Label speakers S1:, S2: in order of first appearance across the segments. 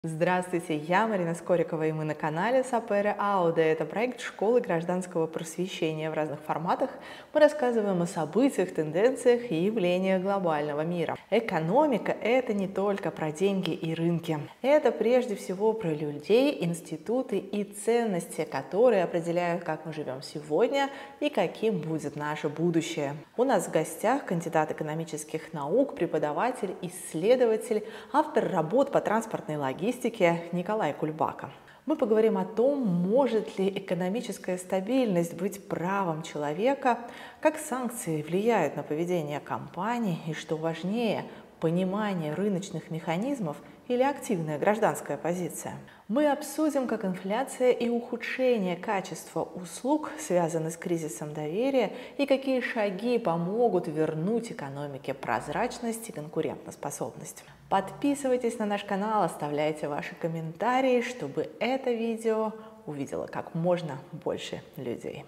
S1: Здравствуйте, я Марина Скорикова, и мы на канале Сапере Ауде. Это проект школы гражданского просвещения. В разных форматах мы рассказываем о событиях, тенденциях и явлениях глобального мира. Экономика – это не только про деньги и рынки. Это прежде всего про людей, институты и ценности, которые определяют, как мы живем сегодня и каким будет наше будущее. У нас в гостях кандидат экономических наук, преподаватель, исследователь, автор работ по транспортной логистике Николай Кульбака. Мы поговорим о том, может ли экономическая стабильность быть правом человека, как санкции влияют на поведение компаний и, что важнее, понимание рыночных механизмов или активная гражданская позиция. Мы обсудим, как инфляция и ухудшение качества услуг связаны с кризисом доверия и какие шаги помогут вернуть экономике прозрачность и конкурентоспособность. Подписывайтесь на наш канал, оставляйте ваши комментарии, чтобы это видео увидело как можно больше людей.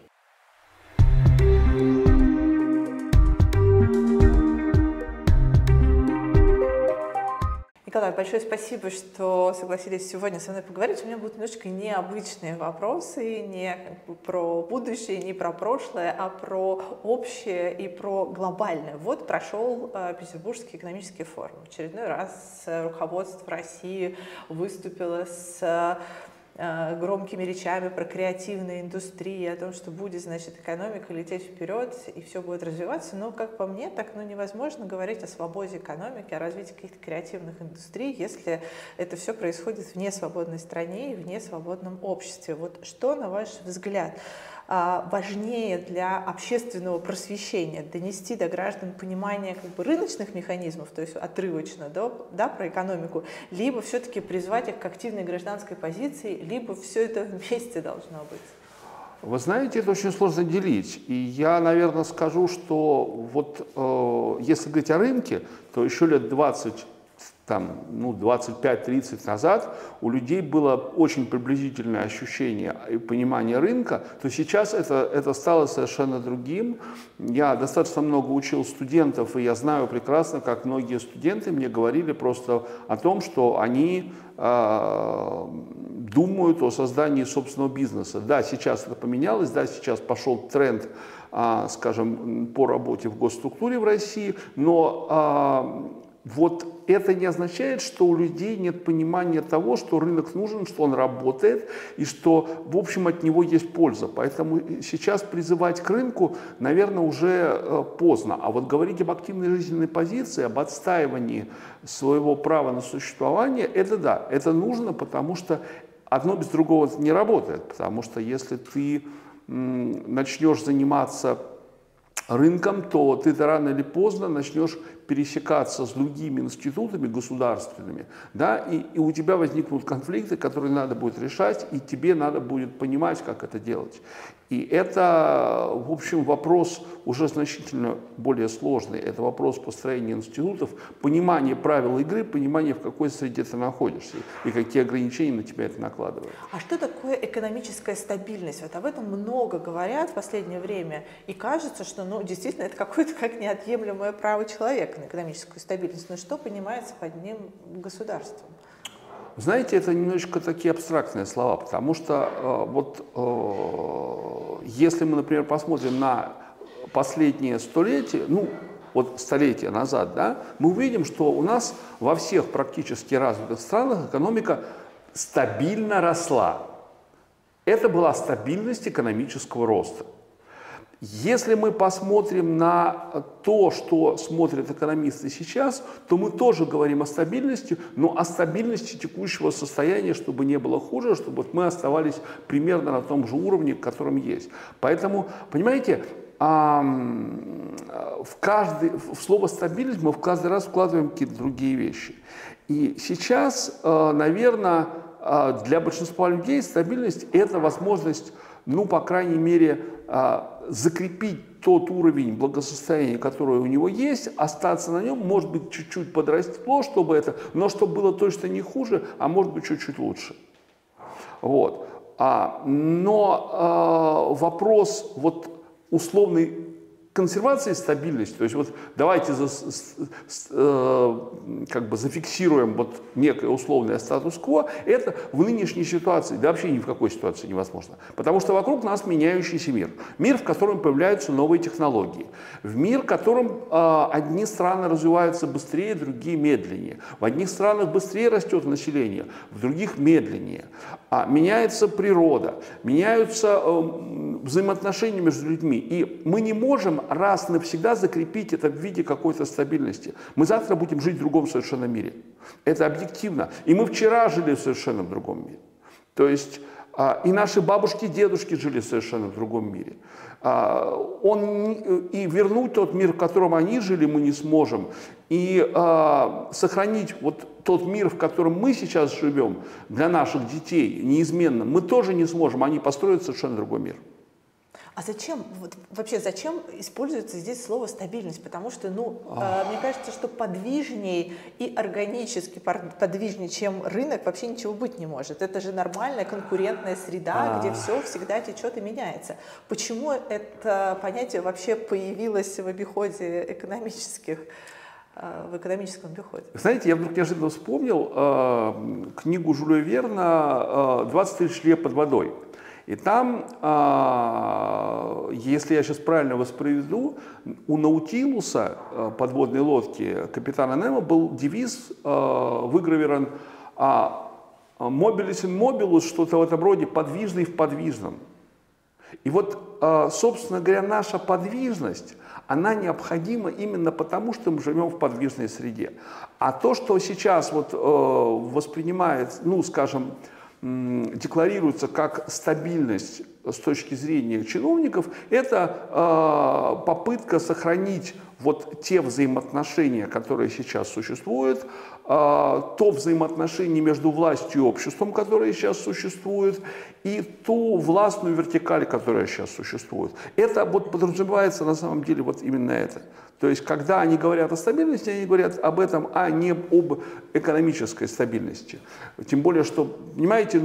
S1: Николай, большое спасибо, что согласились сегодня со мной поговорить. У меня будут немножечко необычные вопросы, не про будущее, не про прошлое, а про общее и про глобальное. Вот прошел Петербургский экономический форум. В очередной раз руководство России выступило с громкими речами про креативную индустрию, о том, что будет, значит, экономика лететь вперед и все будет развиваться. Но, как по мне, так невозможно говорить о свободе экономики, о развитии каких-то креативных индустрий, если это все происходит вне свободной стране и вне свободном обществе. Вот что, на ваш взгляд, важнее для общественного просвещения: донести до граждан понимание рыночных механизмов, то есть отрывочно, да, про экономику, либо все-таки призвать их к активной гражданской позиции, либо все это вместе должно быть?
S2: Вы знаете, это очень сложно делить. И я, наверное, скажу, что вот если говорить о рынке, то еще лет 20, 25-30 назад у людей было очень приблизительное ощущение и понимание рынка, то сейчас это стало совершенно другим. Я достаточно много учил студентов, и я знаю прекрасно, как многие студенты мне говорили просто о том, что они думают о создании собственного бизнеса. Да, сейчас это поменялось, да, сейчас пошел тренд, скажем, по работе в госструктуре в России, но вот это не означает, что у людей нет понимания того, что рынок нужен, что он работает и что, в общем, от него есть польза. Поэтому сейчас призывать к рынку, наверное, уже поздно. А вот говорить об активной жизненной позиции, об отстаивании своего права на существование, это да, это нужно, потому что одно без другого не работает. Потому что если ты начнешь заниматься рынком, то ты рано или поздно начнешь пересекаться с другими институтами государственными, да, и у тебя возникнут конфликты, которые надо будет решать, и тебе надо будет понимать, как это делать. И это, в общем, вопрос уже значительно более сложный. Это вопрос построения институтов, понимания правил игры, понимания, в какой среде ты находишься и какие ограничения на тебя это накладывает.
S1: А что такое экономическая стабильность? Вот об этом много говорят в последнее время, и кажется, что действительно это какое-то как неотъемлемое право человека на экономическую стабильность. Но что понимается под ним государством?
S2: Знаете, это немножечко такие абстрактные слова, потому что если мы, например, посмотрим на последние столетия, столетия назад, да, мы увидим, что у нас во всех практически развитых странах экономика стабильно росла. Это была стабильность экономического роста. Если мы посмотрим на то, что смотрят экономисты сейчас, то мы тоже говорим о стабильности, но о стабильности текущего состояния, чтобы не было хуже, чтобы мы оставались примерно на том же уровне, котором есть. Поэтому, понимаете, в слово «стабильность» мы в каждый раз вкладываем какие-то другие вещи. И сейчас, наверное, для большинства людей стабильность – это возможность, по крайней мере, закрепить тот уровень благосостояния, который у него есть, остаться на нем, может быть, чуть-чуть подросло, но чтобы было точно не хуже, а может быть, чуть-чуть лучше. Вот. Но вопрос условной консервация и стабильность. То есть вот давайте как бы зафиксируем вот некое условное статус-кво. Это в нынешней ситуации, да вообще ни в какой ситуации невозможно. Потому что вокруг нас меняющийся мир. Мир, в котором появляются новые технологии. В мир, в котором одни страны развиваются быстрее, другие медленнее. В одних странах быстрее растет население, в других медленнее. Меняется природа, меняются взаимоотношения между людьми. И мы не можем раз навсегда закрепить это в виде какой-то стабильности. Мы завтра будем жить в другом совершенно мире. Это объективно. И мы вчера жили в совершенно другом мире. То есть и наши бабушки и дедушки жили совершенно в другом мире. И вернуть тот мир, в котором они жили, мы не сможем. И сохранить вот тот мир, в котором мы сейчас живем, для наших детей неизменно, мы тоже не сможем. Они построят совершенно другой мир.
S1: А зачем, вот, вообще, зачем используется здесь слово «стабильность»? Потому что, мне кажется, что подвижней и органически подвижнее, чем рынок, вообще ничего быть не может. Это же нормальная конкурентная среда, где все всегда течет и меняется. Почему это понятие вообще появилось в обиходе в экономическом обиходе?
S2: Знаете, я вдруг неожиданно вспомнил книгу Жюля Верна «20 тысяч лет под водой». И там, если я сейчас правильно воспроизведу, у Наутилуса, подводной лодки капитана Немо, был девиз выгравирован «Mobilis in mobilus», что-то в этом роде, «подвижный в подвижном». И вот, собственно говоря, наша подвижность, она необходима именно потому, что мы живем в подвижной среде. А то, что сейчас вот воспринимает, скажем, декларируется как стабильность с точки зрения чиновников, это попытка сохранить вот те взаимоотношения, которые сейчас существуют, то взаимоотношение между властью и обществом, которое сейчас существует, и ту властную вертикаль, которая сейчас существует. Это вот подразумевается на самом деле вот именно это. То есть, когда они говорят о стабильности, они говорят об этом, а не об экономической стабильности. Тем более, что, понимаете,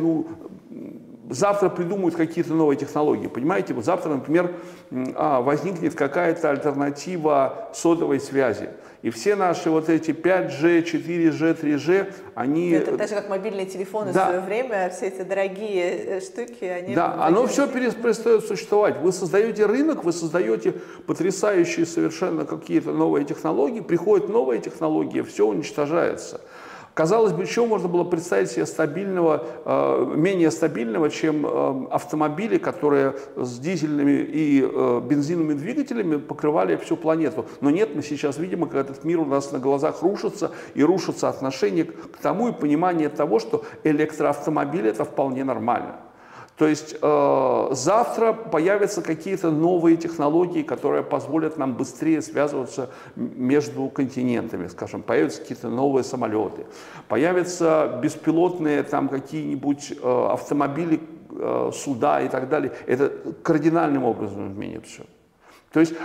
S2: завтра придумают какие-то новые технологии, понимаете? Вот завтра, например, возникнет какая-то альтернатива сотовой связи. И все наши вот эти 5G, 4G, 3G, они...
S1: Это так же, как мобильные телефоны в свое время, все эти дорогие штуки, они...
S2: Да, оно все перестает существовать. Вы создаете рынок, вы создаете потрясающие совершенно какие-то новые технологии, приходят новые технологии, все уничтожается. Казалось бы, чего можно было представить себе стабильного, менее стабильного, чем автомобили, которые с дизельными и бензиновыми двигателями покрывали всю планету. Но нет, мы сейчас видим, как этот мир у нас на глазах рушится, и рушится отношение к тому и понимание того, что электроавтомобиль — это вполне нормально. То есть завтра появятся какие-то новые технологии, которые позволят нам быстрее связываться между континентами, скажем, появятся какие-то новые самолеты, появятся беспилотные там какие-нибудь автомобили, суда и так далее. Это кардинальным образом изменит все. То есть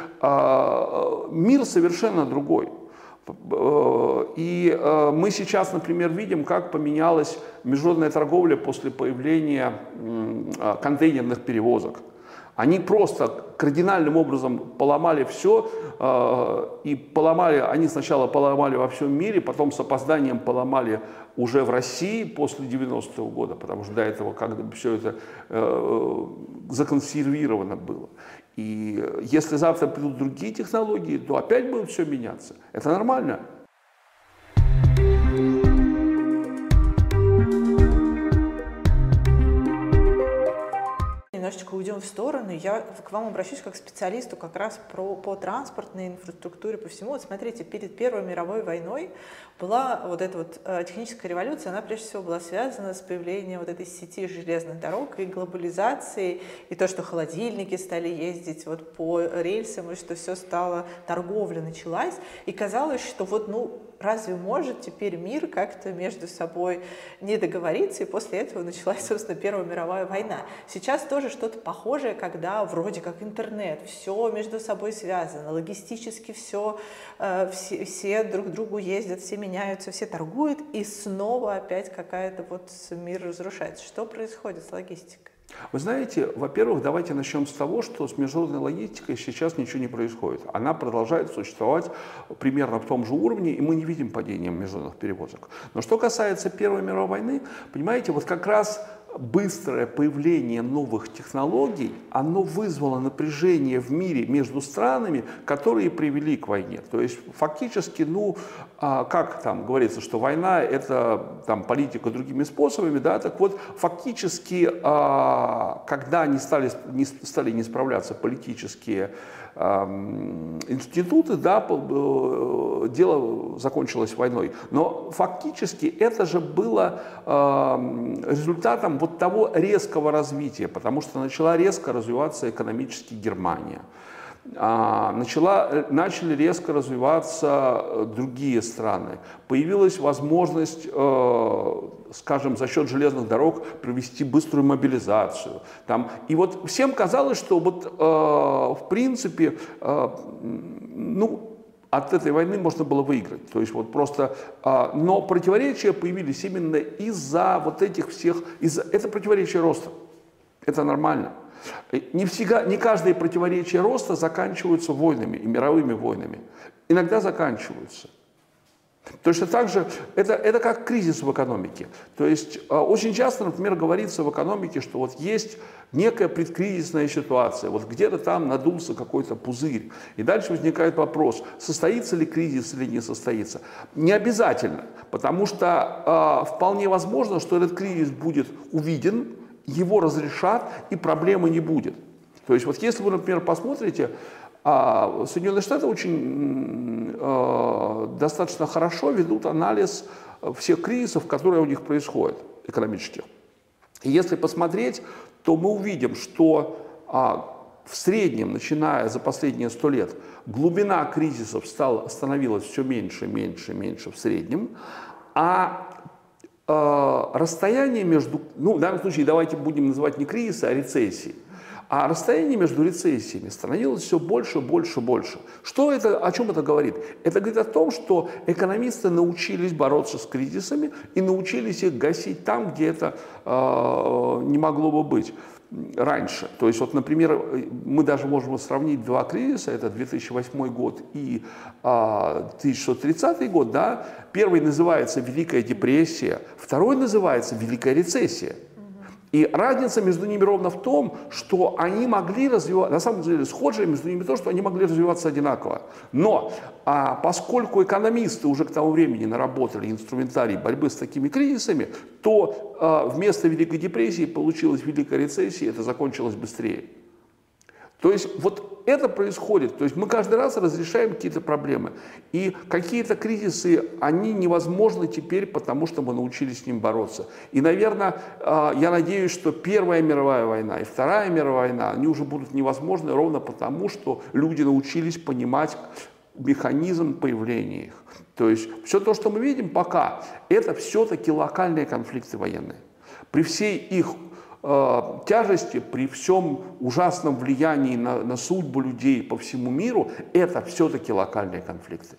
S2: мир совершенно другой. И мы сейчас, например, видим, как поменялась международная торговля после появления контейнерных перевозок. Они просто кардинальным образом поломали все, и они сначала поломали во всем мире, потом с опозданием поломали уже в России после 90-го года, потому что до этого как-то все это законсервировано было. И если завтра придут другие технологии, то опять будет все меняться. Это нормально.
S1: Немножечко уйдем в сторону. Я к вам обращусь как к специалисту как раз по транспортной инфраструктуре, по всему. Вот смотрите, перед Первой мировой войной была вот эта вот техническая революция, она прежде всего была связана с появлением вот этой сети железных дорог и глобализацией, и то, что холодильники стали ездить вот по рельсам, и что все стало, торговля началась, и казалось, что вот, разве может теперь мир как-то между собой не договориться, и после этого началась, собственно, Первая мировая война. Сейчас тоже что-то похожее, когда вроде как интернет, все между собой связано, логистически все друг к другу ездят, все меняются, все торгуют, и снова опять какая-то вот мир разрушается. Что происходит с логистикой?
S2: Вы знаете, во-первых, давайте начнем с того, что с международной логистикой сейчас ничего не происходит. Она продолжает существовать примерно в том же уровне, и мы не видим падения международных перевозок. Но что касается Первой мировой войны, понимаете, вот как раз быстрое появление новых технологий, оно вызвало напряжение в мире между странами, которые привели к войне. То есть фактически, как там говорится, что война — это там политика другими способами, да, так вот фактически, когда они стали не справляться политические институты, да, дело закончилось войной. Но фактически это же было результатом вот того резкого развития, потому что начала резко развиваться экономически Германия. Начали резко развиваться другие страны. Появилась возможность, скажем, за счет железных дорог провести быструю мобилизацию. И вот всем казалось, что вот, в принципе, от этой войны можно было выиграть. То есть вот просто, но противоречия появились именно из-за вот этих всех, это противоречие роста. Это нормально. Не каждые противоречия роста заканчиваются войнами и мировыми войнами. Иногда заканчиваются. Точно так же, это как кризис в экономике. То есть очень часто, например, говорится в экономике, что вот есть некая предкризисная ситуация, вот где-то там надулся какой-то пузырь. И дальше возникает вопрос, состоится ли кризис или не состоится. Не обязательно, потому что вполне возможно, что этот кризис будет увиден, его разрешат, и проблемы не будет. То есть вот если вы, например, посмотрите, Соединенные Штаты очень достаточно хорошо ведут анализ всех кризисов, которые у них происходят, экономических. И если посмотреть, то мы увидим, что в среднем, начиная за последние 100 лет, глубина кризисов становилась все меньше, меньше, меньше в среднем, расстояние между, в данном случае давайте будем называть не кризисы, а рецессии, а расстояние между рецессиями становилось все больше, больше, больше. О чем это говорит? Это говорит о том, что экономисты научились бороться с кризисами и научились их гасить там, где это не могло бы быть раньше. То есть, вот, например, мы даже можем сравнить два кризиса, это 2008 год и 1930 год, да. Первый называется Великая депрессия, второй называется Великая рецессия. И разница между ними ровно в том, что они могли развиваться, на самом деле схожее между ними то, что они могли развиваться одинаково. Но поскольку экономисты уже к тому времени наработали инструментарий борьбы с такими кризисами, то вместо Великой депрессии получилась Великая рецессия, это закончилось быстрее. То есть вот это происходит, то есть мы каждый раз разрешаем какие-то проблемы. И какие-то кризисы, они невозможны теперь, потому что мы научились с ним бороться. И, наверное, я надеюсь, что Первая мировая война и Вторая мировая война, они уже будут невозможны ровно потому, что люди научились понимать механизм появления их. То есть все то, что мы видим пока, это все-таки локальные конфликты военные. При всей их тяжести, при всем ужасном влиянии на судьбу людей по всему миру, это все-таки локальные конфликты.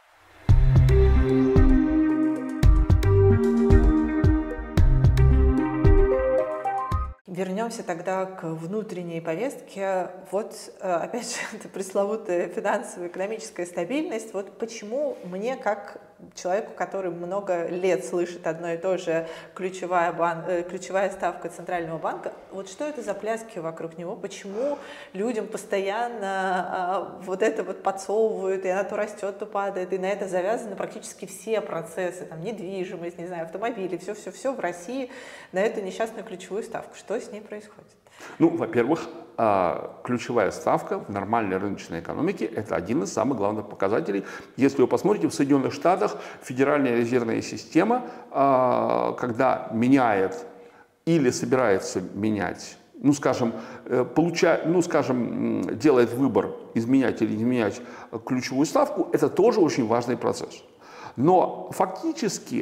S1: Вернемся тогда к внутренней повестке. Вот, опять же, это пресловутая финансово-экономическая стабильность. Вот почему мне, как человеку, который много лет слышит одно и то же, ключевая ставка Центрального банка, вот что это за пляски вокруг него? Почему людям постоянно вот это вот подсовывают, и она то растет, то падает, и на это завязаны практически все процессы, там, недвижимость, не знаю, автомобили, все в России на эту несчастную ключевую ставку. Что с ней происходит?
S2: Во-первых, ключевая ставка в нормальной рыночной экономике – это один из самых главных показателей. Если вы посмотрите, в Соединенных Штатах Федеральная резервная система, когда меняет или собирается менять, делает выбор, изменять или не менять ключевую ставку, это тоже очень важный процесс. Но фактически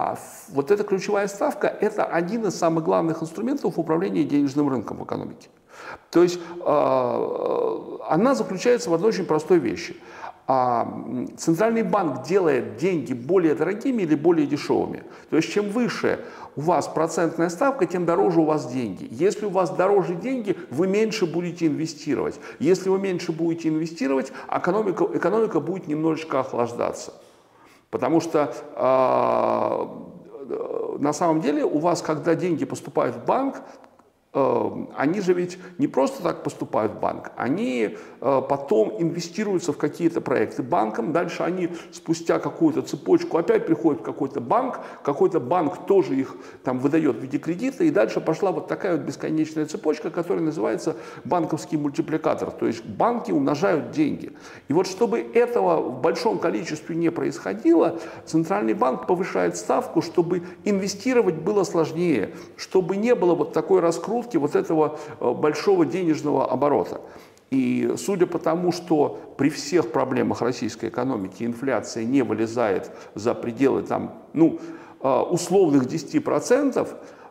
S2: вот эта ключевая ставка – это один из самых главных инструментов управления денежным рынком в экономике. То есть она заключается в одной очень простой вещи. Центральный банк делает деньги более дорогими или более дешевыми. То есть чем выше у вас процентная ставка, тем дороже у вас деньги. Если у вас дороже деньги, вы меньше будете инвестировать. Если вы меньше будете инвестировать, экономика будет немножечко охлаждаться. Потому что на самом деле у вас, когда деньги поступают в банк, они же ведь не просто так поступают в банк, они потом инвестируются в какие-то проекты банком, дальше они спустя какую-то цепочку опять приходят в какой-то банк тоже их там выдает в виде кредита, и дальше пошла вот такая вот бесконечная цепочка, которая называется банковский мультипликатор, то есть банки умножают деньги. И вот чтобы этого в большом количестве не происходило, Центральный банк повышает ставку, чтобы инвестировать было сложнее, чтобы не было вот такой раскрутки вот этого большого денежного оборота. И судя по тому, что при всех проблемах российской экономики инфляция не вылезает за пределы там, условных 10%,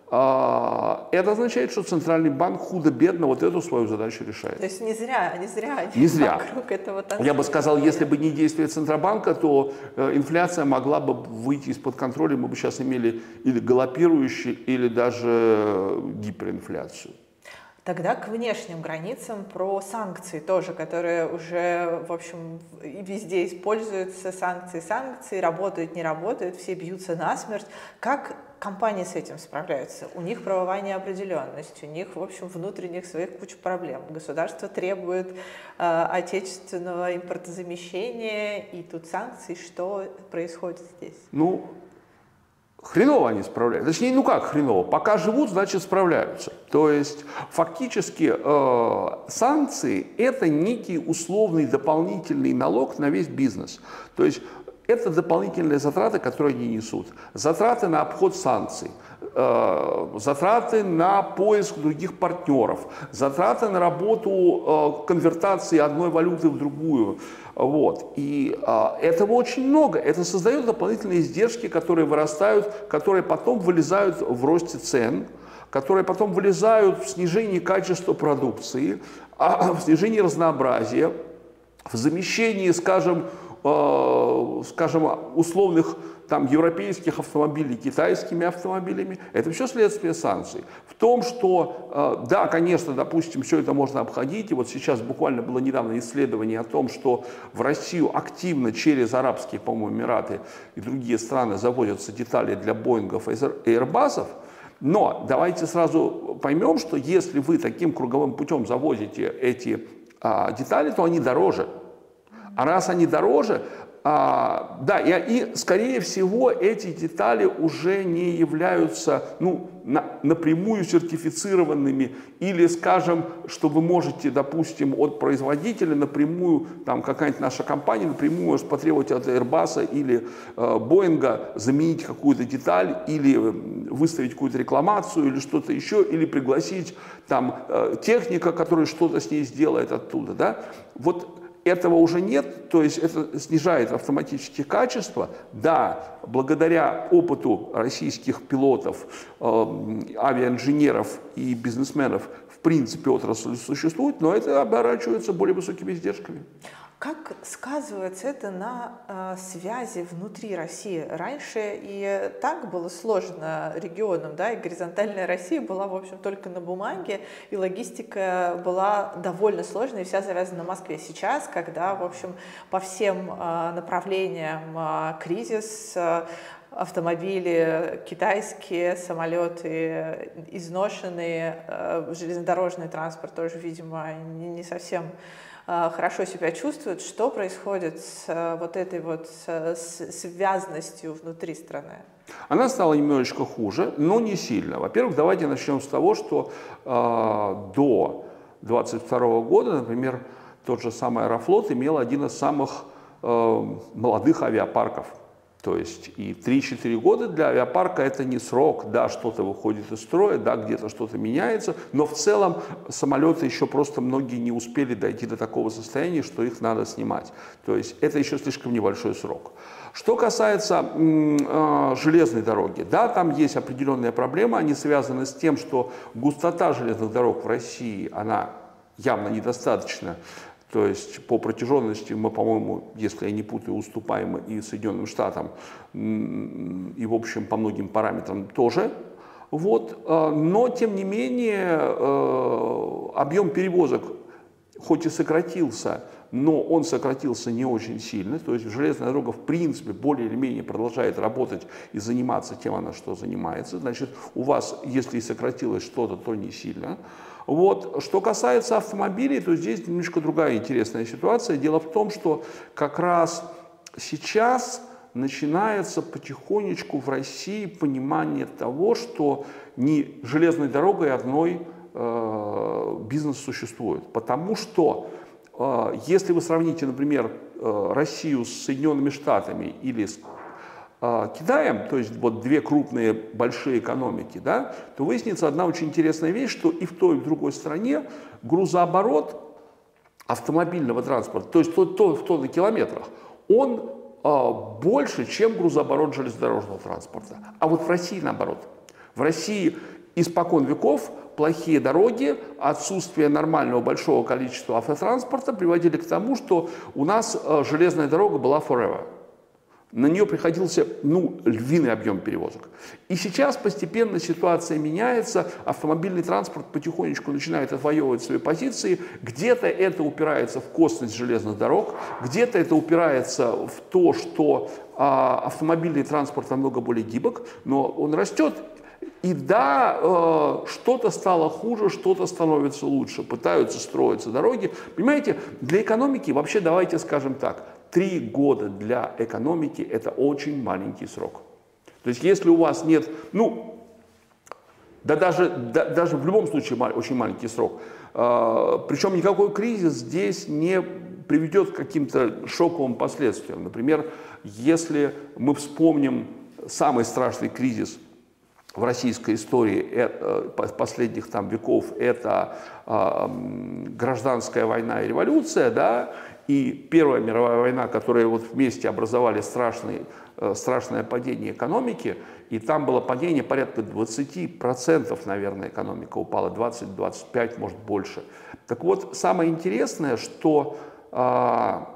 S2: это означает, что Центральный банк худо-бедно вот эту свою задачу решает.
S1: То есть не зря вокруг этого танцуют.
S2: Я бы сказал, если бы не действие Центробанка, то инфляция могла бы выйти из-под контроля, мы бы сейчас имели или галопирующую, или даже гиперинфляцию.
S1: Тогда к внешним границам про санкции тоже, которые уже, в общем, везде используются, санкции, работают, не работают, все бьются насмерть. Как компании с этим справляются? У них правовая неопределенность, у них, в общем, внутренних своих куча проблем. Государство требует отечественного импортозамещения, и тут санкции. Что происходит здесь?
S2: Хреново они справляются. Точнее, как хреново? Пока живут, значит справляются. То есть фактически санкции – это некий условный дополнительный налог на весь бизнес. То есть это дополнительные затраты, которые они несут. Затраты на обход санкций, затраты на поиск других партнеров, затраты на работу конвертации одной валюты в другую. Вот. И этого очень много. Это создает дополнительные издержки, которые вырастают, которые потом вылезают в росте цен, которые потом вылезают в снижении качества продукции, в снижении разнообразия, в замещении, скажем, условных там, европейских автомобилей китайскими автомобилями. Это все следствие санкций. В том, что, да, конечно, допустим, все это можно обходить. И вот сейчас буквально было недавно исследование о том, что в Россию активно через Арабские, по-моему, Эмираты и другие страны завозятся детали для Боингов и Airbus'ов. Но давайте сразу поймем, что если вы таким круговым путем завозите эти детали, то они дороже. А раз они дороже, и скорее всего эти детали уже не являются напрямую сертифицированными, или, скажем, что вы можете, допустим, от производителя напрямую, там какая-нибудь наша компания напрямую может потребовать от Airbus или Боинга заменить какую-то деталь, или выставить какую-то рекламацию, или что-то еще, или пригласить там техника, который что-то с ней сделает оттуда, да? Вот этого уже нет, то есть это снижает автоматически качество. Да, благодаря опыту российских пилотов, авиаинженеров и бизнесменов, в принципе, отрасль существует, но это оборачивается более высокими издержками.
S1: Как сказывается это на связи внутри России? Раньше и так было сложно регионам, да, и горизонтальная Россия была, в общем, только на бумаге, и логистика была довольно сложной, и вся завязана на Москве. Сейчас, когда, в общем, по всем направлениям кризис, автомобили китайские, самолеты изношенные, железнодорожный транспорт тоже, видимо, не совсем хорошо себя чувствуют. Что происходит с вот этой вот связностью внутри страны?
S2: Она стала немножечко хуже, но не сильно. Во-первых, давайте начнем с того, что до 2022 года, например, тот же самый Аэрофлот имел один из самых молодых авиапарков. То есть и 3-4 года для авиапарка это не срок, да, что-то выходит из строя, да, где-то что-то меняется, но в целом самолеты еще просто многие не успели дойти до такого состояния, что их надо снимать. То есть это еще слишком небольшой срок. Что касается железной дороги, да, там есть определенные проблемы, они связаны с тем, что густота железных дорог в России, она явно недостаточна. То есть по протяженности мы, по-моему, если я не путаю, уступаем и Соединенным Штатам, и, в общем, по многим параметрам тоже. Вот. Но, тем не менее, объем перевозок хоть и сократился, но он сократился не очень сильно. То есть железная дорога, в принципе, более или менее продолжает работать и заниматься тем, она что занимается. Значит, у вас, если и сократилось что-то, то не сильно. Вот. Что касается автомобилей, то здесь немножко другая интересная ситуация. Дело в том, что как раз сейчас начинается потихонечку в России понимание того, что не железной дорогой одной бизнес существует. Потому что если вы сравните, например, Россию с Соединенными Штатами или с Китаем, то есть вот две крупные большие экономики, да, то выяснится одна очень интересная вещь, что и в той, и в другой стране грузооборот автомобильного транспорта, то есть в на километрах, он больше, чем грузооборот железнодорожного транспорта. А вот в России наоборот. В России испокон веков плохие дороги, отсутствие нормального большого количества автотранспорта приводили к тому, что у нас железная дорога была forever. На нее приходился, львиный объем перевозок. И сейчас постепенно ситуация меняется, автомобильный транспорт потихонечку начинает отвоевывать свои позиции, где-то это упирается в косность железных дорог, где-то это упирается в то, что автомобильный транспорт намного более гибок, но он растет. И да, что-то стало хуже, что-то становится лучше, пытаются строиться дороги. Понимаете, для экономики вообще давайте скажем так, 3 года для экономики – это очень маленький срок. То есть если у вас нет, даже в любом случае очень маленький срок, причем никакой кризис здесь не приведет к каким-то шоковым последствиям. Например, если мы вспомним самый страшный кризис в российской истории последних веков, это гражданская война и революция, да, и Первая мировая война, которые вот вместе образовали страшное падение экономики, и там было падение порядка 20%, наверное, экономика упала, 20-25%, может больше. Так вот, самое интересное, что к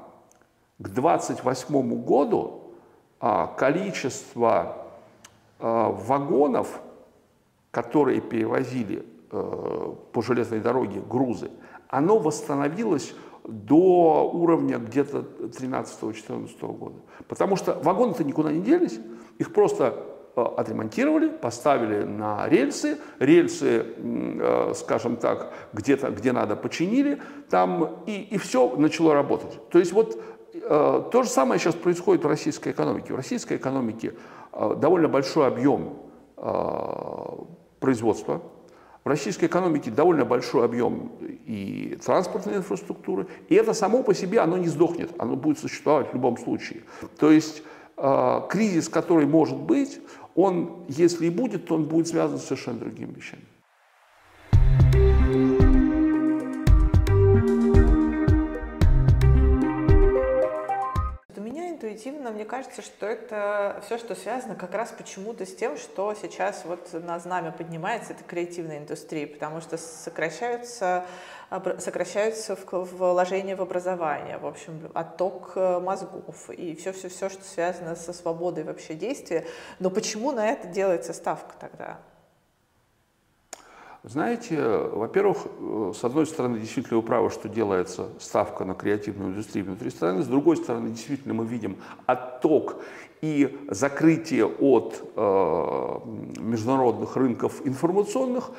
S2: 1928 году количество вагонов, которые перевозили по железной дороге грузы, оно восстановилось до уровня где-то 13-14 года. Потому что вагоны-то никуда не делись, их просто отремонтировали, поставили на рельсы, скажем так, где-то, где надо, починили, там, и все начало работать. То есть вот то же самое сейчас происходит в российской экономике. В российской экономике довольно большой объем производства. В российской экономике довольно большой объем и транспортной инфраструктуры, и это само по себе, оно не сдохнет, оно будет существовать в любом случае. То есть кризис, который может быть, он, если и будет, то он будет связан с совершенно другими вещами.
S1: Интуитивно мне кажется, что это все, что связано как раз почему-то с тем, что сейчас вот на знамя поднимается, это креативная индустрия, потому что сокращаются вложения в образование, в общем, отток мозгов и все, что связано со свободой вообще действия. Но почему на это делается ставка тогда?
S2: Знаете, во-первых, с одной стороны, действительно вы правы, что делается ставка на креативную индустрию внутри страны, с другой стороны, действительно мы видим отток и закрытие от международных рынков информационных.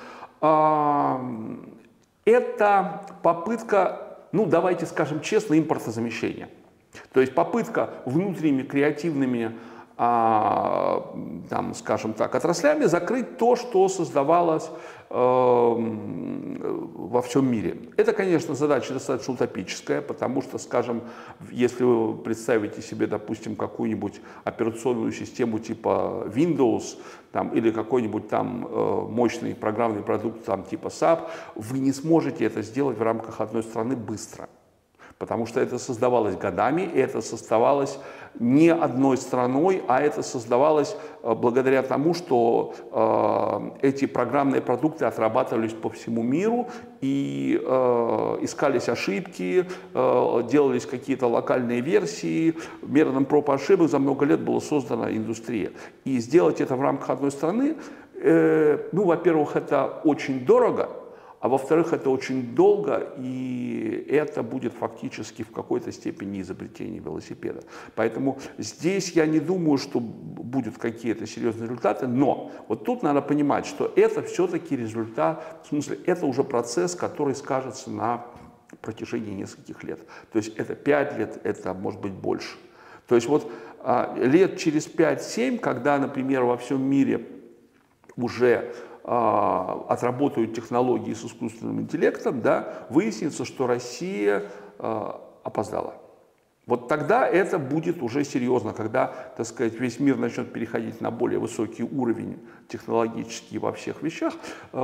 S2: Это попытка, давайте скажем честно, импортозамещения. То есть попытка внутренними креативными там, скажем так, отраслями, закрыть то, что создавалось во всем мире. Это, конечно, задача достаточно утопическая, потому что, скажем, если вы представите себе, допустим, какую-нибудь операционную систему типа Windows там, или какой-нибудь там мощный программный продукт там, типа SAP, вы не сможете это сделать в рамках одной страны быстро. Потому что это создавалось годами, и это создавалось не одной страной, а это создавалось благодаря тому, что эти программные продукты отрабатывались по всему миру, и искались ошибки, делались какие-то локальные версии, методом проб и ошибок за много лет была создана индустрия. И сделать это в рамках одной страны, ну, во-первых, это очень дорого, а во-вторых, это очень долго, и это будет фактически в какой-то степени изобретение велосипеда. Поэтому здесь я не думаю, что будут какие-то серьезные результаты, но вот тут надо понимать, что это все-таки результат, в смысле, это уже процесс, который скажется на протяжении нескольких лет. То есть это 5 лет, это может быть больше. То есть вот лет через 5-7, когда, например, во всем мире уже отработают технологии с искусственным интеллектом, да, выяснится, что Россия опоздала. Вот тогда это будет уже серьезно, когда, так сказать, весь мир начнет переходить на более высокий уровень технологический во всех вещах,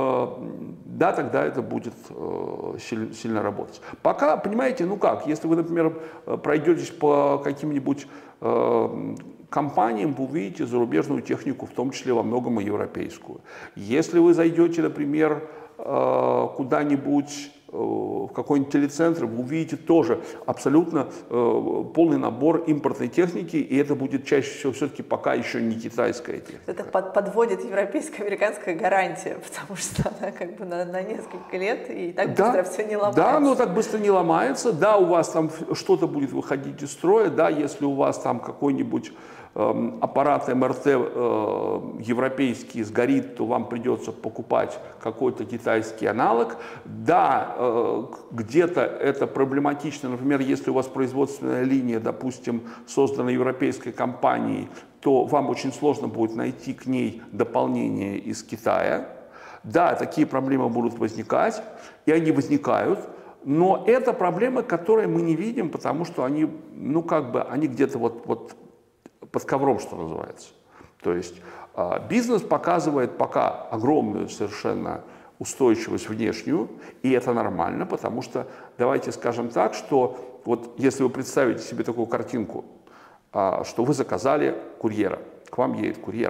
S2: да, тогда это будет сильно работать. Пока, понимаете, ну как, если вы, например, пройдетесь по каким-нибудь компаниям, вы увидите зарубежную технику, в том числе во многом и европейскую. Если вы зайдете, например, куда-нибудь в какой-нибудь телецентр, вы увидите тоже абсолютно полный набор импортной техники, и это будет чаще всего все-таки пока еще не китайская техника.
S1: Это подводит европейско-американская гарантия, потому что она как бы на несколько лет, и так быстро все не ломается.
S2: Да, но так быстро не ломается. Да, у вас там что-то будет выходить из строя, да, если у вас там какой-нибудь аппарат МРТ европейский сгорит, то вам придется покупать какой-то китайский аналог. Да, где-то это проблематично. Например, если у вас производственная линия, допустим, создана европейской компанией, то вам очень сложно будет найти к ней дополнение из Китая. Да, такие проблемы будут возникать, и они возникают. Но это проблемы, которые мы не видим, потому что они, ну, как бы, они где-то вот под ковром, что называется. То есть бизнес показывает пока огромную совершенно устойчивость внешнюю, и это нормально, потому что, давайте скажем так, что вот если вы представите себе такую картинку, что вы заказали курьера, к вам едет курьер,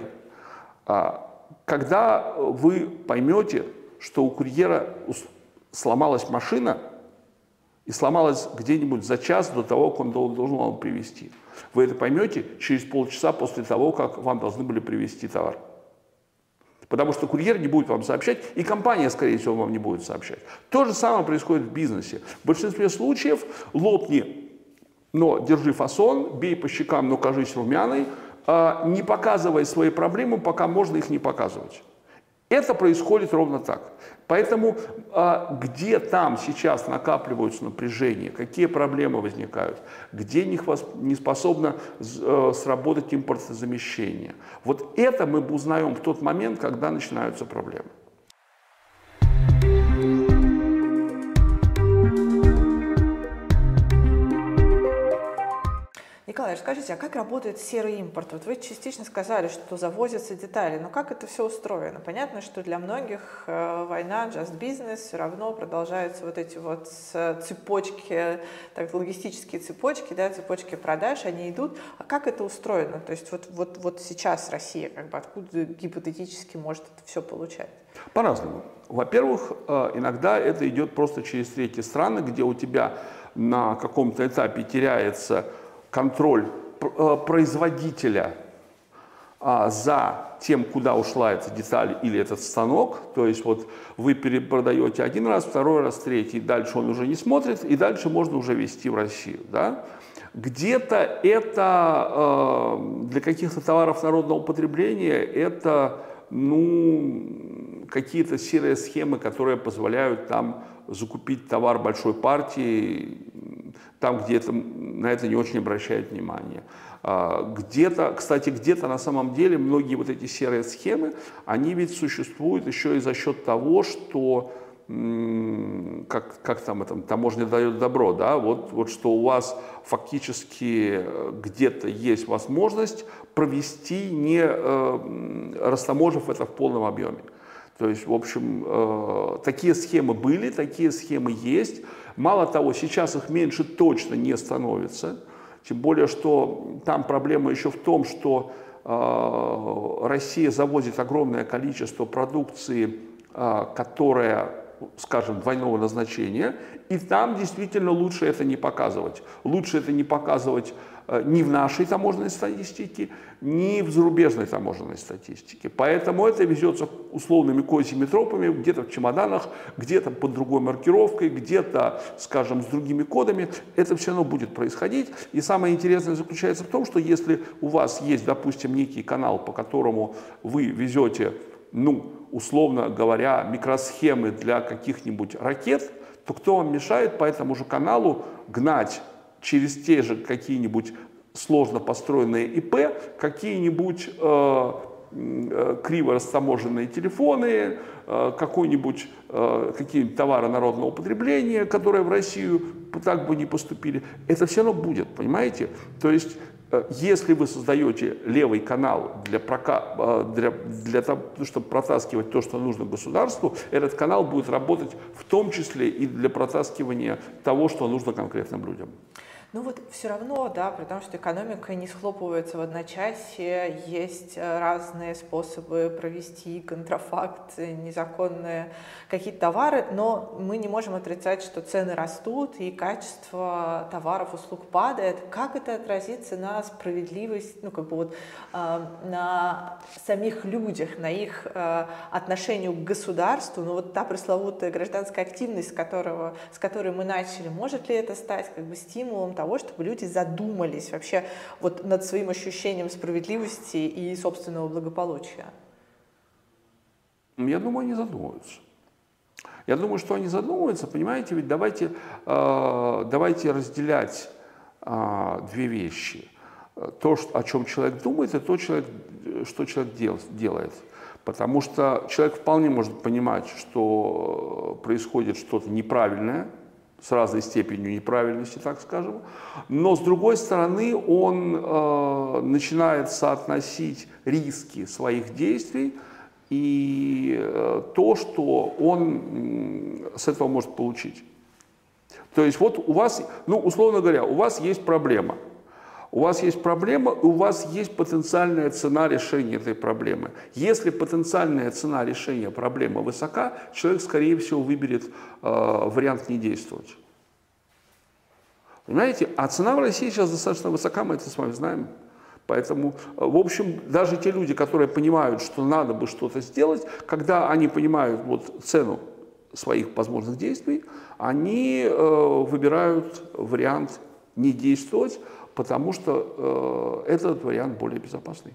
S2: когда вы поймете, что у курьера сломалась машина, и сломалась где-нибудь за час до того, как он должен вам привезти. Вы это поймете через полчаса после того, как вам должны были привезти товар. Потому что курьер не будет вам сообщать, и компания, скорее всего, вам не будет сообщать. То же самое происходит в бизнесе. В большинстве случаев лопни, но держи фасон, бей по щекам, но кажись румяной, не показывай свои проблемы, пока можно их не показывать. Это происходит ровно так. Поэтому где там сейчас накапливаются напряжения, какие проблемы возникают, где не способно сработать импортозамещение, вот это мы узнаем в тот момент, когда начинаются проблемы.
S1: Николай, расскажите, а как работает серый импорт? Вот вы частично сказали, что завозятся детали, но как это все устроено? Понятно, что для многих война, just business, все равно продолжаются вот эти вот цепочки, так, логистические цепочки, да, цепочки продаж, они идут. А как это устроено? То есть вот сейчас Россия, как бы откуда гипотетически может это все получать?
S2: По-разному. Во-первых, иногда это идет просто через третьи страны, где у тебя на каком-то этапе теряется контроль производителя за тем, куда ушла эта деталь или этот станок. То есть вот вы перепродаете один раз, второй раз, третий, дальше он уже не смотрит, и дальше можно уже везти в Россию. Да? Где-то это для каких-то товаров народного потребления это какие-то серые схемы, которые позволяют там закупить товар большой партии там, где на это не очень обращают внимание. Где-то, кстати, где-то на самом деле многие вот эти серые схемы, они ведь существуют еще и за счет того, что, как там это, таможня дает добро, да, вот что у вас фактически где-то есть возможность провести, не растаможив это в полном объеме. То есть, в общем, такие схемы были, такие схемы есть. Мало того, сейчас их меньше точно не становится. Тем более, что там проблема еще в том, что Россия завозит огромное количество продукции, которая, скажем, двойного назначения, и там действительно лучше это не показывать. Лучше это не показывать ни в нашей таможенной статистике, ни в зарубежной таможенной статистике. Поэтому это везется условными козьими тропами, где-то в чемоданах, где-то под другой маркировкой, где-то, скажем, с другими кодами. Это все равно будет происходить. И самое интересное заключается в том, что если у вас есть, допустим, некий канал, по которому вы везете, условно говоря, микросхемы для каких-нибудь ракет, то кто вам мешает по этому же каналу гнать через те же какие-нибудь сложно построенные ИП, какие-нибудь криво растаможенные телефоны, какие-нибудь товары народного потребления, которые в Россию так бы не поступили. Это все равно будет, понимаете? То есть, если вы создаете левый канал для того, чтобы протаскивать то, что нужно государству, этот канал будет работать в том числе и для протаскивания того, что нужно конкретным людям.
S1: Ну вот все равно, да, при том, что экономика не схлопывается в одночасье, есть разные способы провести контрафакт, незаконные какие-то товары, но мы не можем отрицать, что цены растут и качество товаров, услуг падает. Как это отразится на справедливость, на самих людях, на их отношению к государству? Вот та пресловутая гражданская активность, с которой мы начали, может ли это стать стимулом того, чтобы люди задумались вообще над своим ощущением справедливости и собственного благополучия?
S2: Я думаю, они задумываются. Я думаю, что они задумываются, понимаете, ведь давайте разделять две вещи. То, о чем человек думает, и то, что человек делает. Потому что человек вполне может понимать, что происходит что-то неправильное, с разной степенью неправильности, так скажем, но с другой стороны он начинает соотносить риски своих действий и то, что он с этого может получить. То есть вот у вас, условно говоря, у вас есть проблема. У вас есть проблема, и у вас есть потенциальная цена решения этой проблемы. Если потенциальная цена решения проблемы высока, человек, скорее всего, выберет вариант не действовать. Понимаете? А цена в России сейчас достаточно высока, мы это с вами знаем. Поэтому, в общем, даже те люди, которые понимают, что надо бы что-то сделать, когда они понимают цену своих возможных действий, они выбирают вариант не действовать, потому что этот вариант более безопасный.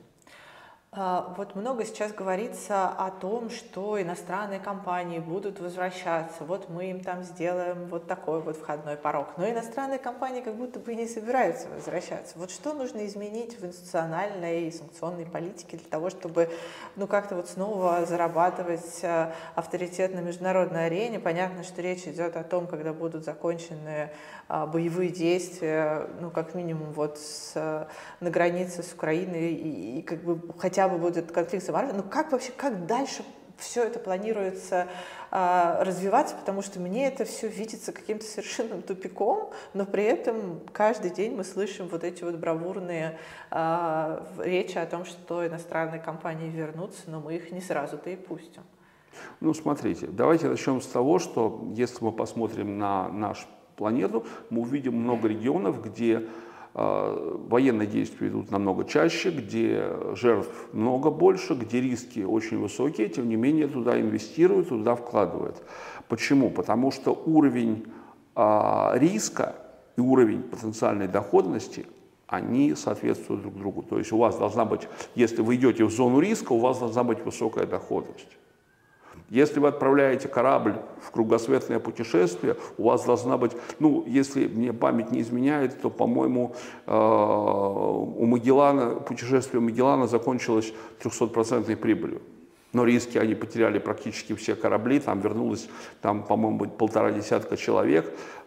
S1: Много сейчас говорится о том, что иностранные компании будут возвращаться. Мы им там сделаем такой входной порог. Но иностранные компании как будто бы не собираются возвращаться. Что нужно изменить в институциональной и санкционной политике для того, чтобы как-то снова зарабатывать авторитет на международной арене? Понятно, что речь идет о том, когда будут закончены боевые действия, как минимум на границе с Украиной и хотя бы будет конфликт с армией. Как дальше все это планируется развиваться, потому что мне это все видится каким-то совершенным тупиком, но при этом каждый день мы слышим эти бравурные речи о том, что иностранные компании вернутся, но мы их не сразу-то и пустим.
S2: Смотрите, давайте начнем с того, что если мы посмотрим на нашу планету, мы увидим много регионов, где военные действия идут намного чаще, где жертв много больше, где риски очень высокие, тем не менее туда инвестируют, туда вкладывают. Почему? Потому что уровень риска и уровень потенциальной доходности, они соответствуют друг другу. То есть у вас должна быть, если вы идете в зону риска, у вас должна быть высокая доходность. Если вы отправляете корабль в кругосветное путешествие, у вас должна быть, ну, если мне память не изменяет, то, по-моему, у Магеллана, путешествие Магеллана закончилось 300% прибылью. Но риски они потеряли практически все корабли, там вернулось, там, по-моему, 1,5 человек,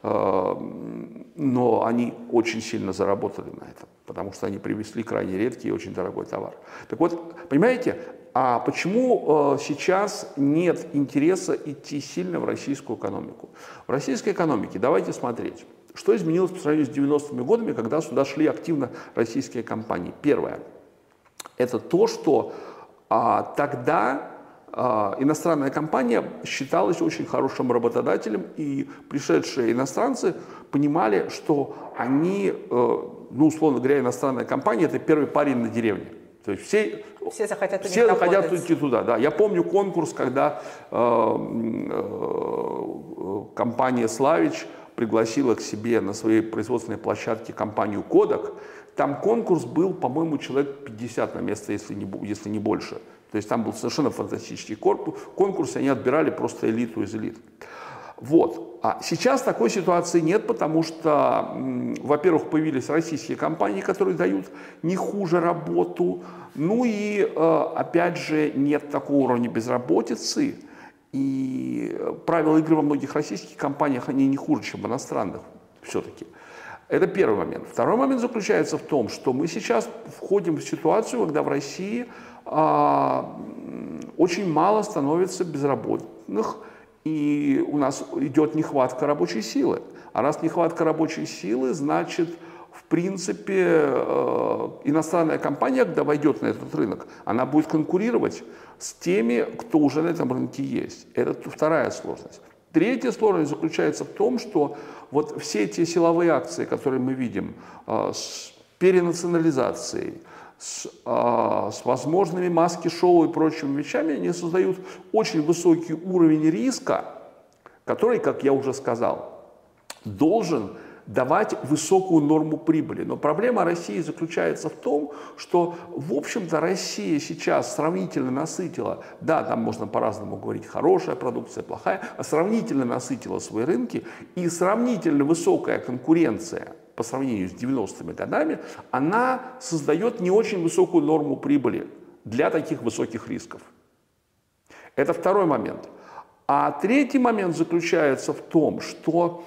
S2: но они очень сильно заработали на этом, потому что они привезли крайне редкий и очень дорогой товар. Так вот, понимаете, а почему сейчас нет интереса идти сильно в российскую экономику? В российской экономике, давайте смотреть, что изменилось по сравнению с 90-ми годами, когда сюда шли активно российские компании. Первое, это то, что тогда иностранная компания считалась очень хорошим работодателем, и пришедшие иностранцы понимали, что они, ну, условно говоря, иностранная компания – это первый парень на деревне. То есть все захотят идти туда. Да. Я помню конкурс, когда компания «Славич» пригласила к себе на своей производственной площадке компанию «Кодак». Там конкурс был, по-моему, человек 50 на место, если не больше. То есть там был совершенно фантастический конкурс, и они отбирали просто элиту из элит. Вот. А сейчас такой ситуации нет, потому что, во-первых, появились российские компании, которые дают не хуже работу, ну и, опять же, нет такого уровня безработицы, и правила игры во многих российских компаниях, они не хуже, чем в иностранных все-таки. Это первый момент. Второй момент заключается в том, что мы сейчас входим в ситуацию, когда в России очень мало становится безработных, и у нас идет нехватка рабочей силы. А раз нехватка рабочей силы, значит, в принципе, иностранная компания, когда войдет на этот рынок, она будет конкурировать с теми, кто уже на этом рынке есть. Это вторая сложность. Третья сложность заключается в том, что вот все эти силовые акции, которые мы видим, с перенационализацией, с возможными маски-шоу и прочими вещами, они создают очень высокий уровень риска, который, как я уже сказал, должен давать высокую норму прибыли. Но проблема России заключается в том, что, в общем-то, Россия сейчас сравнительно насытила, да, там можно по-разному говорить, хорошая продукция, плохая, а сравнительно насытила свои рынки, и сравнительно высокая конкуренция по сравнению с 90-ми годами, она создает не очень высокую норму прибыли для таких высоких рисков. Это второй момент. А третий момент заключается в том, что,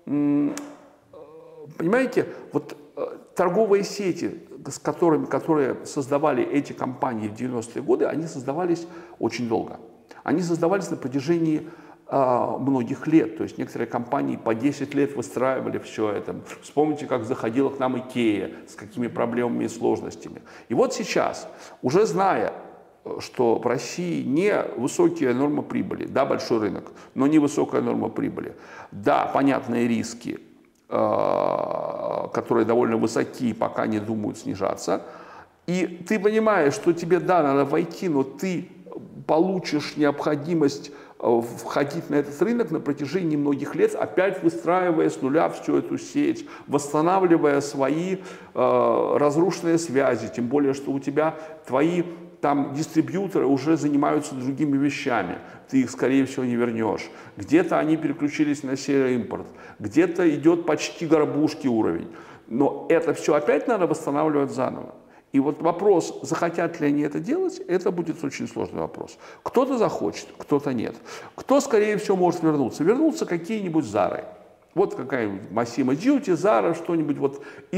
S2: понимаете, вот торговые сети, которые создавали эти компании в 90-е годы, они создавались очень долго. Они создавались на протяжении многих лет. То есть некоторые компании по 10 лет выстраивали все это. Вспомните, как заходила к нам Икея, с какими проблемами и сложностями. И вот сейчас, уже зная, что в России не высокие нормы прибыли, да, большой рынок, но не высокая норма прибыли, да, понятные риски, которые довольно высоки, пока не думают снижаться, и ты понимаешь, что тебе, да, надо войти, но ты получишь необходимость входить на этот рынок на протяжении многих лет, опять выстраивая с нуля всю эту сеть, восстанавливая свои разрушенные связи, тем более, что у тебя твои там дистрибьюторы уже занимаются другими вещами, ты их, скорее всего, не вернешь. Где-то они переключились на серый импорт, где-то идет почти горбушки уровень, но это все опять надо восстанавливать заново. И вот вопрос, захотят ли они это делать, это будет очень сложный вопрос. Кто-то захочет, кто-то нет. Кто, скорее всего, может вернуться? Вернутся какие-нибудь Зары. Вот какая-нибудь Massimo Dutti, Zara, что-нибудь вот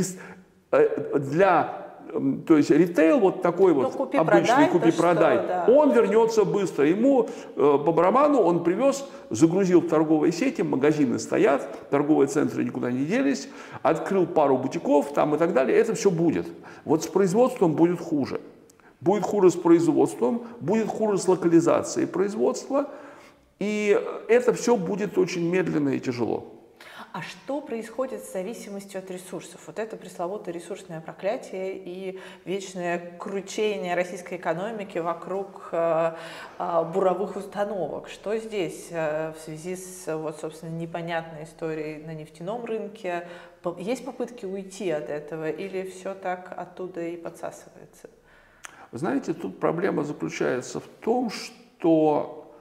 S2: то есть ритейл вот такой вот обычный купи-продай, да. Он вернется быстро. Ему по барабану он привез, загрузил в торговые сети, магазины стоят, торговые центры никуда не делись, открыл пару бутиков там и так далее. Это все будет. Вот с производством будет хуже. Будет хуже с производством, будет хуже с локализацией производства. И это все будет очень медленно и тяжело.
S1: А что происходит с зависимостью от ресурсов? Вот это пресловутое ресурсное проклятие и вечное кручение российской экономики вокруг буровых установок. Что здесь в связи с, вот, собственно, непонятной историей на нефтяном рынке? Есть попытки уйти от этого или все так оттуда и подсасывается?
S2: Вы знаете, тут проблема заключается в том, что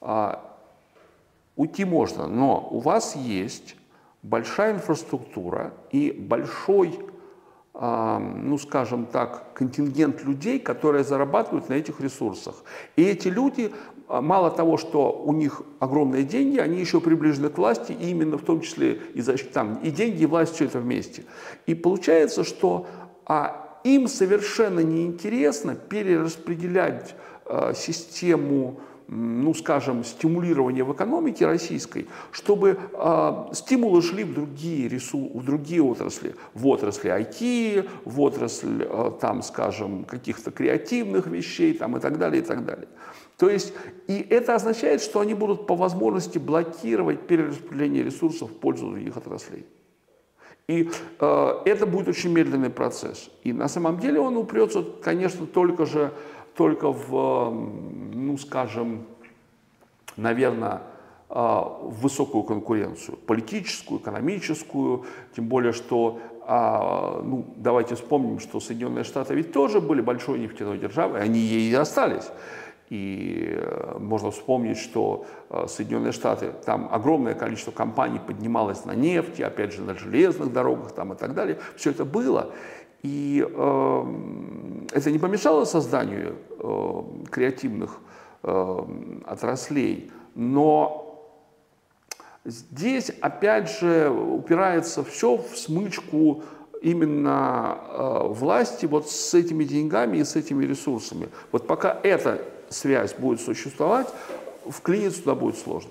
S2: уйти можно, но у вас есть большая инфраструктура и большой, ну скажем так, контингент людей, которые зарабатывают на этих ресурсах. И эти люди, мало того, что у них огромные деньги, они еще приближены к власти, и именно в том числе и деньги, и власть, все это вместе. И получается, что им совершенно неинтересно перераспределять систему, ну, скажем, стимулирования в экономике российской, чтобы стимулы шли в другие отрасли. В отрасли IT, в отрасль, там, скажем, каких-то креативных вещей там, и так далее, и так далее. То есть, и это означает, что они будут по возможности блокировать перераспределение ресурсов в пользу других отраслей. И это будет очень медленный процесс. И на самом деле он упрется, конечно, только в, ну, скажем, наверное, в высокую конкуренцию, политическую, экономическую, тем более, что, ну, давайте вспомним, что Соединенные Штаты ведь тоже были большой нефтяной державой, они ей и остались. И можно вспомнить, что Соединенные Штаты, там огромное количество компаний поднималось на нефти, опять же, на железных дорогах там, и так далее. Все это было. И это не помешало созданию креативных отраслей, но здесь, опять же, упирается все в смычку именно власти вот с этими деньгами и с этими ресурсами. Вот пока эта связь будет существовать, вклиниться туда будет сложно.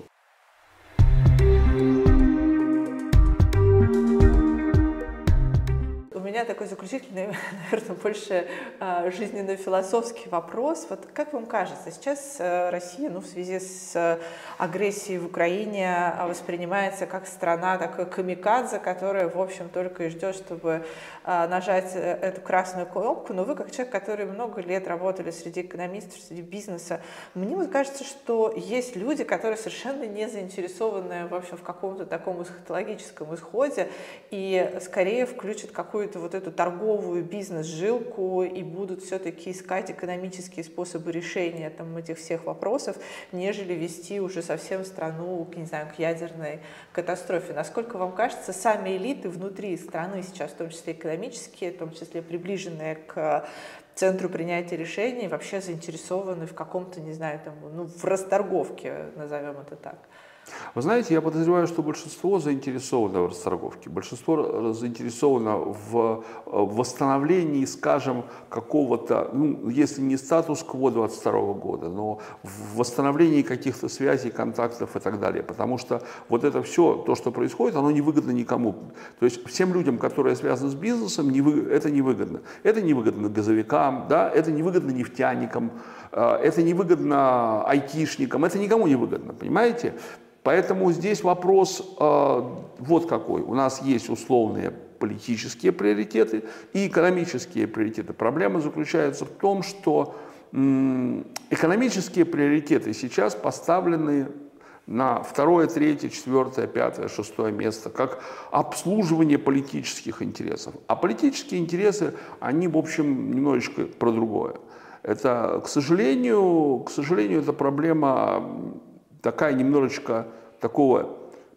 S1: У меня такой заключительный, наверное, больше жизненно-философский вопрос. Вот как вам кажется, сейчас Россия, ну, в связи с агрессией в Украине воспринимается как страна такой камикадзе, которая, в общем, только и ждет, чтобы нажать эту красную кнопку. Но вы, как человек, который много лет работали среди экономистов, среди бизнеса, мне вот кажется, что есть люди, которые совершенно не заинтересованы, в общем, в каком-то таком эсхатологическом исходе и скорее включат какую-то вот эту торговую бизнес-жилку и будут все-таки искать экономические способы решения там, этих всех вопросов, нежели вести уже совсем страну, не знаю, к ядерной катастрофе. Насколько вам кажется, сами элиты внутри страны сейчас, в том числе экономические, в том числе приближенные к центру принятия решений, вообще заинтересованы в каком-то, не знаю, там, ну, в расторговке, назовем это так?
S2: Вы знаете, я подозреваю, что большинство заинтересовано в расторговке, большинство заинтересовано в восстановлении, скажем, какого-то, ну, если не статус-кво 22 года, но в восстановлении каких-то связей, контактов и так далее. Потому что вот это все, то, что происходит, оно невыгодно никому. То есть всем людям, которые связаны с бизнесом, это невыгодно. Это невыгодно газовикам, да, это невыгодно нефтяникам, это невыгодно айтишникам, это никому не выгодно, понимаете? Поэтому здесь вопрос вот какой. У нас есть условные политические приоритеты и экономические приоритеты. Проблема заключается в том, что экономические приоритеты сейчас поставлены на второе, третье, четвертое, пятое, шестое место, как обслуживание политических интересов. А политические интересы, они, в общем, немножечко про другое. Это, к сожалению, это проблема такая немножечко такого,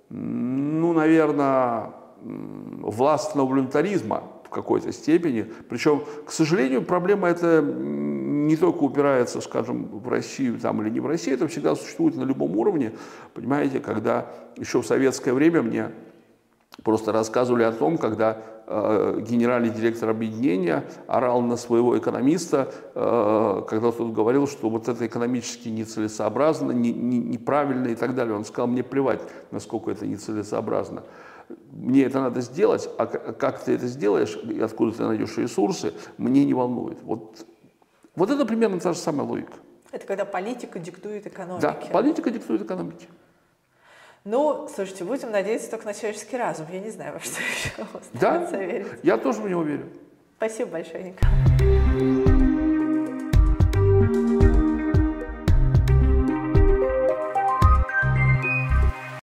S2: ну, наверное, властного волюнтаризма в какой-то степени. Причем, к сожалению, проблема эта не только упирается, скажем, в Россию там, или не в Россию, это всегда существует на любом уровне. Понимаете, когда еще в советское время мне просто рассказывали о том, когда генеральный директор объединения орал на своего экономиста, когда тот говорил, что вот это экономически нецелесообразно, неправильно и так далее. Он сказал, мне плевать, насколько это нецелесообразно. Мне это надо сделать, а как ты это сделаешь, откуда ты найдешь ресурсы, мне не волнует. Вот это примерно та же самая логика.
S1: Это когда политика диктует экономике.
S2: Да, политика диктует экономике.
S1: Ну, слушайте, будем надеяться только на человеческий разум. Я не знаю, во что еще остается верить.
S2: Я тоже в него верю.
S1: Спасибо большое, Николай.